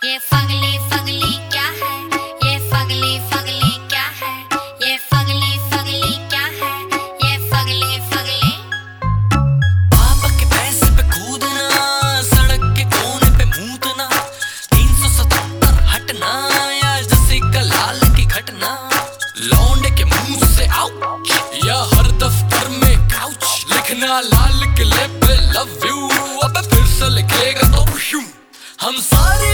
ये Fugly Fugly क्या है, ये फगली फगली क्या है, ये फगली फगली क्या है, ये फगली फगली। पापा के पैसे पे कूदना, सड़क के कोने पे मूतना, 377 हटना या जैसे का लाल की घटना, लौंडे के मुंह से आउच या हर दफ्तर में काउच, लिखना लाल किले पे लव यू, अब फिर से लिखेगा तो हम सारे